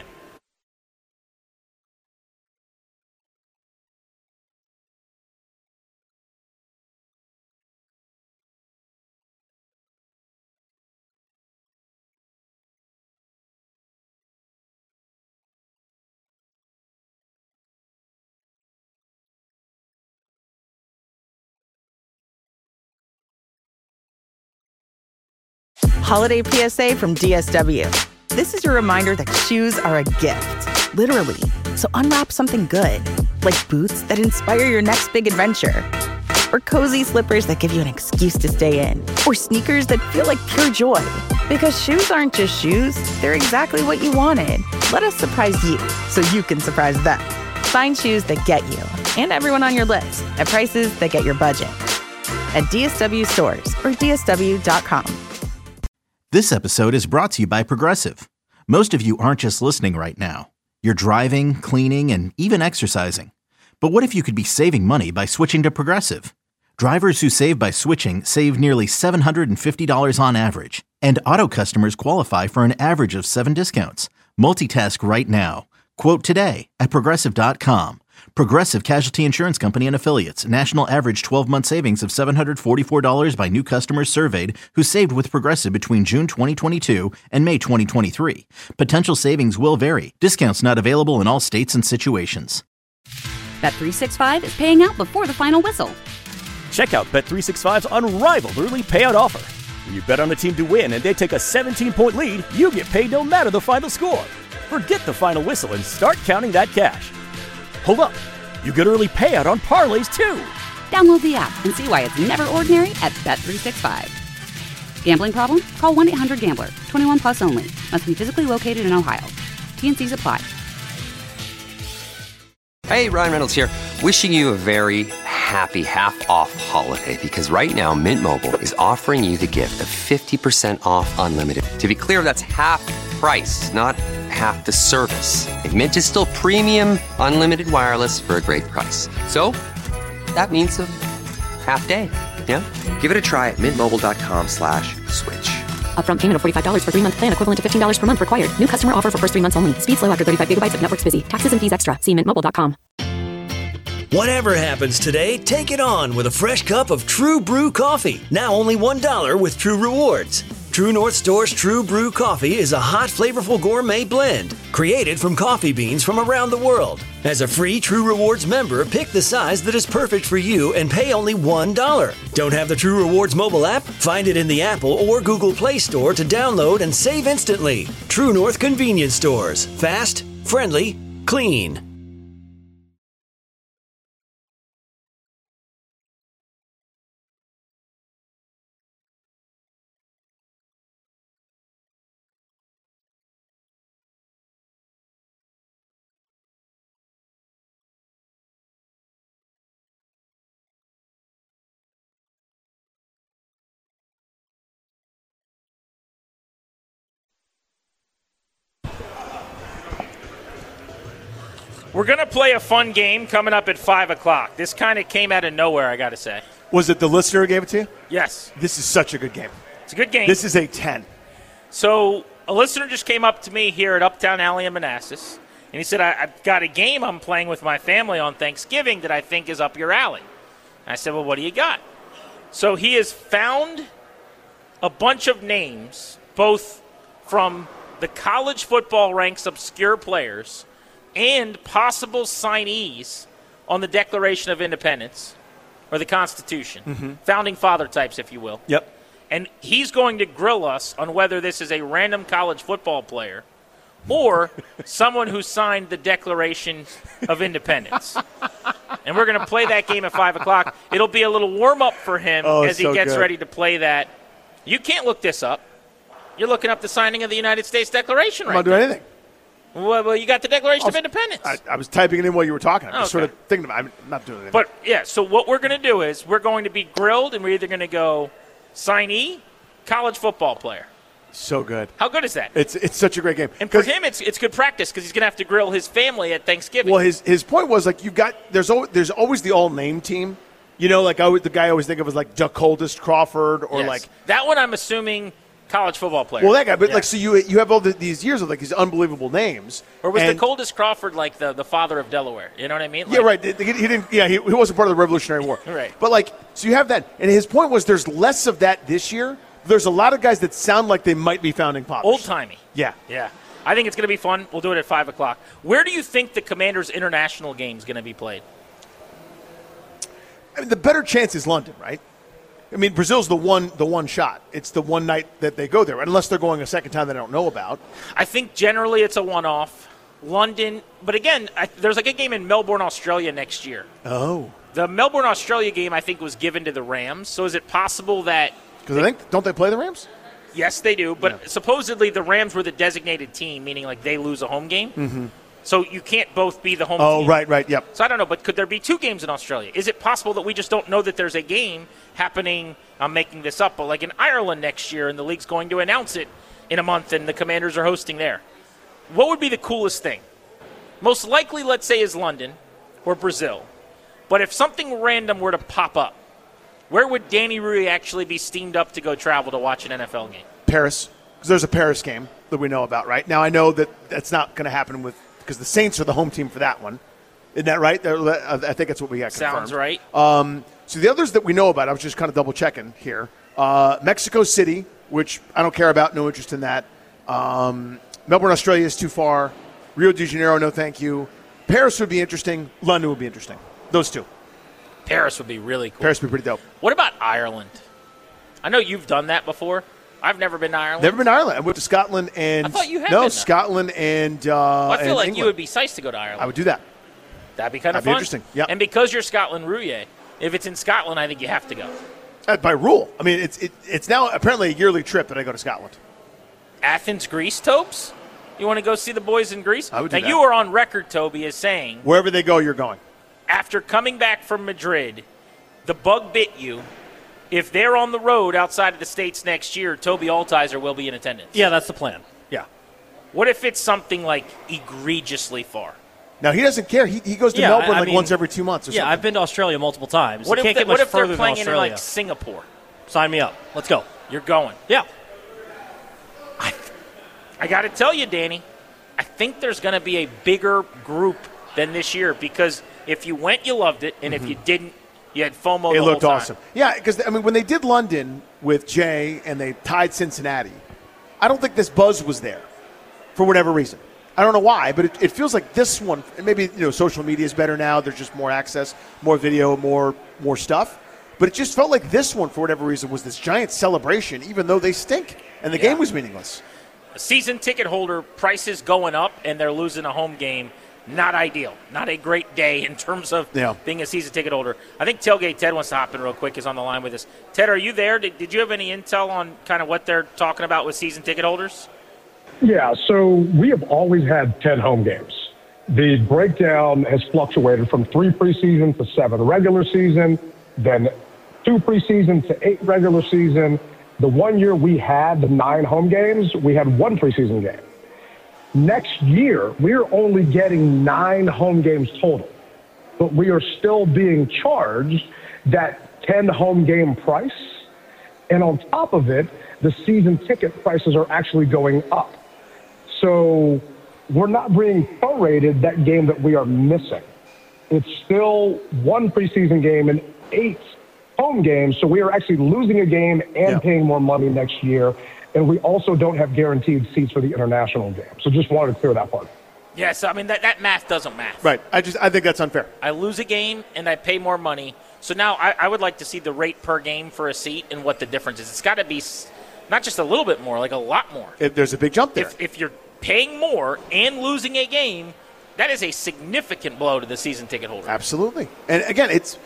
Holiday PSA from DSW. This is your reminder that shoes are a gift, literally. So unwrap something good, like boots that inspire your next big adventure, or cozy slippers that give you an excuse to stay in, or sneakers that feel like pure joy. Because shoes aren't just shoes, they're exactly what you wanted. Let us surprise you so you can surprise them. Find shoes that get you and everyone on your list at prices that get your budget. At DSW stores or DSW.com. This episode is brought to you by Progressive. Most of you aren't just listening right now. You're driving, cleaning, and even exercising. But what if you could be saving money by switching to Progressive? Drivers who save by switching save nearly $750 on average. And auto customers qualify for an average of 7 discounts. Multitask right now. Quote today at Progressive.com. Progressive Casualty Insurance Company and Affiliates. National average 12-month savings of $744 by new customers surveyed who saved with Progressive between June 2022 and May 2023. Potential savings will vary. Discounts not available in all states and situations. Bet365 is paying out before the final whistle. Check out Bet365's unrivaled early payout offer. When you bet on a team to win and they take a 17-point lead, you get paid no matter the final score. Forget the final whistle and start counting that cash. Hold up. You get early payout on parlays, too. Download the app and see why it's never ordinary at Bet365. Gambling problem? Call 1-800-GAMBLER. 21 plus only. Must be physically located in Ohio. T&Cs apply. Hey, Ryan Reynolds here. Wishing you a very happy half-off holiday because right now Mint Mobile is offering you the gift of 50% off unlimited. To be clear, that's half price, not half the service. And Mint is still premium unlimited wireless for a great price. So that means a half day. Yeah? Give it a try at mintmobile.com/switch. Upfront payment of $45 for 3-month plan equivalent to $15 per month required. New customer offer for first 3 months only. Speed slow after 35 gigabytes if network's busy. Taxes and fees extra. See mintmobile.com. Whatever happens today, take it on with a fresh cup of True Brew coffee. Now only $1 with True Rewards. True North Store's True Brew coffee is a hot, flavorful gourmet blend created from coffee beans from around the world. As a free True Rewards member, pick the size that is perfect for you and pay only $1. Don't have the True Rewards mobile app? Find it in the Apple or Google Play Store to download and save instantly. True North Convenience Stores. Fast, friendly, clean. We're going to play a fun game coming up at 5 o'clock. This kind of came out of nowhere, I got to say. Was it the listener who gave it to you? Yes. This is such a good game. It's a good game. This is a 10. So a listener just came up to me here at Uptown Alley in Manassas, and he said, I've got a game I'm playing with my family on Thanksgiving that I think is up your alley. And I said, well, what do you got? So he has found a bunch of names, both from the college football ranks obscure players and possible signees on the Declaration of Independence, or the Constitution, founding father types, if you will. Yep. And he's going to grill us on whether this is a random college football player or someone who signed the Declaration of Independence. And we're going to play that game at 5 o'clock. It'll be a little warm-up for him as he gets ready to play that. You can't look this up. You're looking up the signing of the United States Declaration right now. I'm not doing anything. Well, you got the Declaration of Independence. I was typing it in while you were talking. I'm just sort of thinking about it. I'm not doing anything. But, yeah, so what we're going to do is we're going to be grilled, and we're either going to go signee, college football player. So good. How good is that? It's such a great game. And for him, it's good practice because he's going to have to grill his family at Thanksgiving. Well, his point was, like, there's always the all-name team. You know, like the guy I always think of was, like, Jacoldist Crawford or, like. That one I'm assuming – college football player. Well, that guy, but like, so you have all these years of like these unbelievable names. Or was the Coldest Crawford like the father of Delaware? You know what I mean? Like, yeah, right. He didn't. Yeah, he wasn't part of the Revolutionary War. Right. But like, so you have that, and his point was there's less of that this year. There's a lot of guys that sound like they might be founding fathers. Old timey. Yeah. Yeah. I think it's going to be fun. We'll do it at 5 o'clock. Where do you think the Commanders' international game is going to be played? I mean, the better chance is London, right? I mean, Brazil's the one shot. It's the one night that they go there, unless they're going a second time that I don't know about. I think generally it's a one-off. London, but again, there's like a game in Melbourne, Australia next year. Oh. The Melbourne, Australia game, I think, was given to the Rams. So is it possible that... Because don't they play the Rams? Yes, they do. But supposedly the Rams were the designated team, meaning like they lose a home game. Mm-hmm. So you can't both be the home team. Oh, right, yep. So I don't know, but could there be 2 games in Australia? Is it possible that we just don't know that there's a game happening? I'm making this up, but like in Ireland next year, and the league's going to announce it in a month, and the Commanders are hosting there. What would be the coolest thing? Most likely, let's say, is London or Brazil. But if something random were to pop up, where would Danny Rui actually be steamed up to go travel to watch an NFL game? Paris, because there's a Paris game that we know about, right? Now, I know that that's not going to happen because the Saints are the home team for that one. Isn't that right? I think that's what we got confirmed. Sounds right. So the others that we know about, I was just kind of double-checking here. Mexico City, which I don't care about, no interest in that. Melbourne, Australia is too far. Rio de Janeiro, no thank you. Paris would be interesting. London would be interesting. Those two. Paris would be really cool. Paris would be pretty dope. What about Ireland? I know you've done that before. I've never been to Ireland. Never been to Ireland. I went to Scotland and... I thought you had No, been Scotland and well, I feel like England. you would be psyched to go to Ireland. I would do that. That'd be kind of That'd be fun. interesting. Yeah. And because you're Scotland Rouye, if it's in Scotland, I think you have to go. By rule. I mean, it's now apparently a yearly trip that I go to Scotland. Athens, Greece, Tobes? You want to go see the boys in Greece? I would do now, that. you are on record, Toby, as saying... Wherever they go, you're going. After coming back from Madrid, the bug bit you. If they're on the road outside of the States next year, Toby Altizer will be in attendance. Yeah, that's the plan. Yeah. What if it's something like egregiously far? Now, he doesn't care. He goes to Melbourne once every 2 months or something. Yeah, I've been to Australia multiple times. What You if, can't get much what if they're further playing than in Australia. like Singapore? Sign me up. Let's go. You're going. Yeah. I got to tell you, Danny, I think there's going to be a bigger group than this year because if you went, you loved it, and if you didn't, you had FOMO the It whole looked time. awesome. Yeah, because, I mean, when they did London with Jay and they tied Cincinnati, I don't think this buzz was there for whatever reason. I don't know why, but it feels like this one, and maybe social media is better now. There's just more access, more video, more stuff. But it just felt like this one, for whatever reason, was this giant celebration, even though they stink, and the game was meaningless. Season ticket holder prices going up, and they're losing a home game. Not ideal. Not a great day in terms of being a season ticket holder. I think Tailgate Ted wants to hop in real quick, is on the line with us. Ted, are you there? Did you have any intel on kind of what they're talking about with season ticket holders? Yeah, so we have always had 10 home games. The breakdown has fluctuated from 3 preseason to 7 regular season, then 2 preseason to 8 regular season. The 1 year we had 9 home games, we had 1 preseason game. Next year, we're only getting 9 home games total, but we are still being charged that 10 home game price. And on top of it, the season ticket prices are actually going up. So we're not being prorated that game that we are missing. It's still 1 preseason game and 8 home games. So we are actually losing a game and paying more money next year. And we also don't have guaranteed seats for the international game. So just wanted to clear that part. Yeah, so, I mean, that math doesn't math. Right. I think that's unfair. I lose a game and I pay more money. So now I would like to see the rate per game for a seat and what the difference is. It's got to be not just a little bit more, like a lot more. There's a big jump there. If you're paying more and losing a game, that is a significant blow to the season ticket holder. Absolutely. And again, it's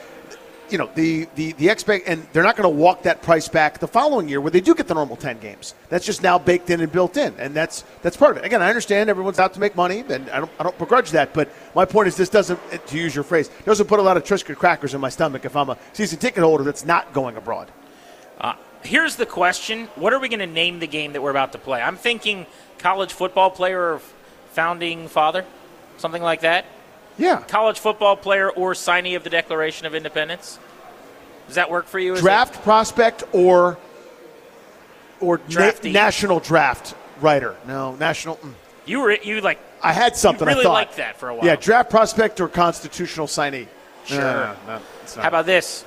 the expect, and they're not going to walk that price back the following year where they do get the normal 10 games. That's just now baked in and built in, and that's part of it. Again, I understand everyone's out to make money, and I don't begrudge that. But my point is, this doesn't, to use your phrase, doesn't put a lot of Triscuit crackers in my stomach if I'm a season ticket holder that's not going abroad. Here's the question: what are we going to name the game that we're about to play? I'm thinking college football player or founding father, something like that. Yeah. College football player or signee of the Declaration of Independence. Does that work for you? Draft prospect or national draft writer? No, national. You like. I had something. You really I thought. liked that for a while. Yeah, draft prospect or constitutional signee. Sure. No, it's not. How about this?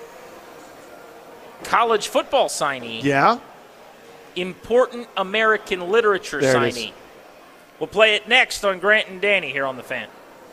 College football signee. Yeah. Important American literature there signee. We'll play it next on Grant and Danny here on The Fan.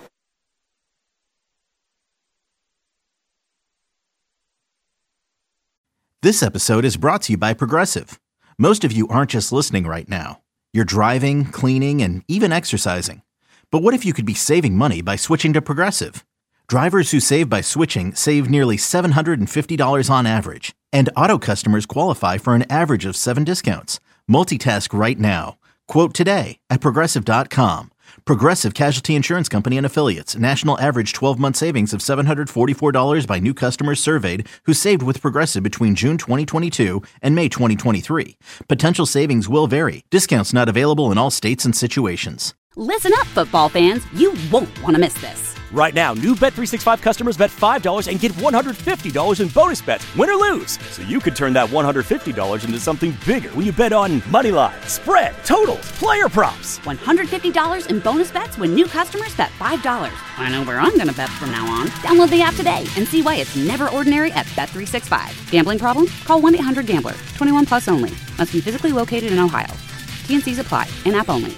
This episode is brought to you by Progressive. Most of you aren't just listening right now. You're driving, cleaning, and even exercising. But what if you could be saving money by switching to Progressive? Drivers who save by switching save nearly $750 on average. And auto customers qualify for an average of 7 discounts. Multitask right now. Quote today at Progressive.com. Progressive Casualty Insurance Company and Affiliates. National average 12-month savings of $744 by new customers surveyed who saved with Progressive between June 2022 and May 2023. Potential savings will vary. Discounts not available in all states and situations. Listen up, football fans. You won't want to miss this. Right now, new Bet365 customers bet $5 and get $150 in bonus bets, win or lose. So you could turn that $150 into something bigger when you bet on money line, spread, totals, player props. $150 in bonus bets when new customers bet $5. I know where I'm going to bet from now on. Download the app today and see why it's never ordinary at Bet365. Gambling problem? Call 1-800-GAMBLER. 21 plus only. Must be physically located in Ohio. T&Cs apply. In-app only.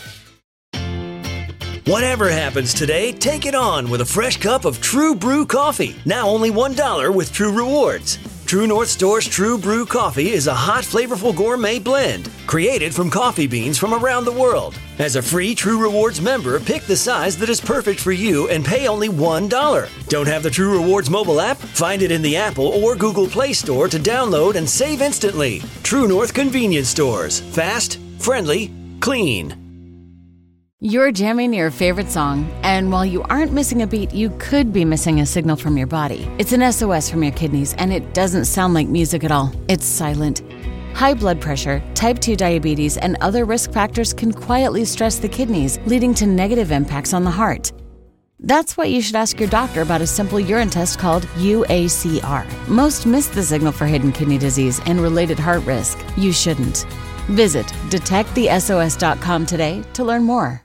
Whatever happens today, take it on with a fresh cup of True Brew coffee. Now only $1 with True Rewards. True North Store's True Brew coffee is a hot, flavorful gourmet blend created from coffee beans from around the world. As a free True Rewards member, pick the size that is perfect for you and pay only $1. Don't have the True Rewards mobile app? Find it in the Apple or Google Play Store to download and save instantly. True North Convenience Stores. Fast, friendly, clean. You're jamming your favorite song, and while you aren't missing a beat, you could be missing a signal from your body. It's an SOS from your kidneys, and it doesn't sound like music at all. It's silent. High blood pressure, type 2 diabetes, and other risk factors can quietly stress the kidneys, leading to negative impacts on the heart. That's why you should ask your doctor about a simple urine test called UACR. Most miss the signal for hidden kidney disease and related heart risk. You shouldn't. Visit detectthesos.com today to learn more.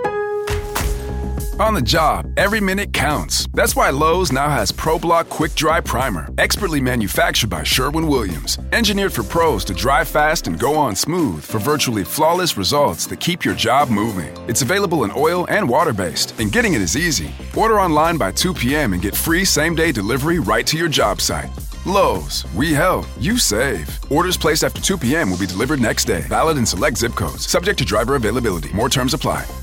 On the job, every minute counts. That's why Lowe's now has ProBlock Quick Dry Primer, expertly manufactured by Sherwin-Williams. Engineered for pros to dry fast and go on smooth for virtually flawless results that keep your job moving. It's available in oil and water-based, and getting it is easy. Order online by 2 p.m. and get free same-day delivery right to your job site. Lowe's, we help, you save. Orders placed after 2 p.m. will be delivered next day. Valid in select zip codes. Subject to driver availability. More terms apply.